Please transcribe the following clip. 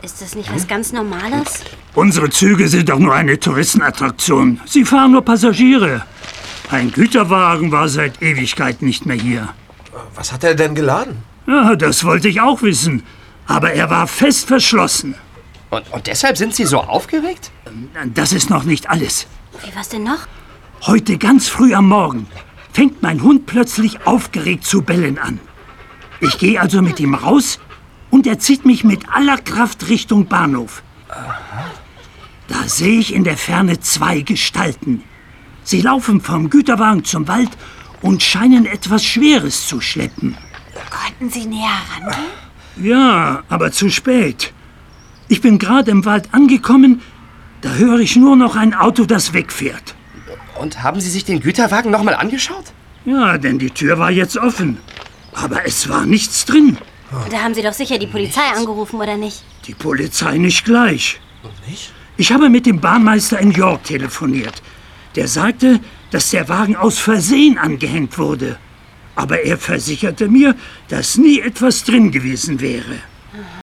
Ist das nicht was ganz Normales? Unsere Züge sind doch nur eine Touristenattraktion. Sie fahren nur Passagiere. Ein Güterwagen war seit Ewigkeit nicht mehr hier. Was hat er denn geladen? Ja, das wollte ich auch wissen. Aber er war fest verschlossen. Und deshalb sind Sie so aufgeregt? Das ist noch nicht alles. Wie, was denn noch? Heute ganz früh am Morgen fängt mein Hund plötzlich aufgeregt zu bellen an. Ich gehe also mit ihm raus und er zieht mich mit aller Kraft Richtung Bahnhof. Da sehe ich in der Ferne 2 Gestalten. Sie laufen vom Güterwagen zum Wald und scheinen etwas Schweres zu schleppen. Konnten Sie näher rangehen? Ja, aber zu spät. Ich bin gerade im Wald angekommen, da höre ich nur noch ein Auto, das wegfährt. Und haben Sie sich den Güterwagen noch mal angeschaut? Ja, denn die Tür war jetzt offen. Aber es war nichts drin. Da haben Sie doch sicher die Polizei angerufen, oder nicht? Die Polizei nicht gleich. Nicht? Ich habe mit dem Bahnmeister in York telefoniert. Der sagte, dass der Wagen aus Versehen angehängt wurde. Aber er versicherte mir, dass nie etwas drin gewesen wäre.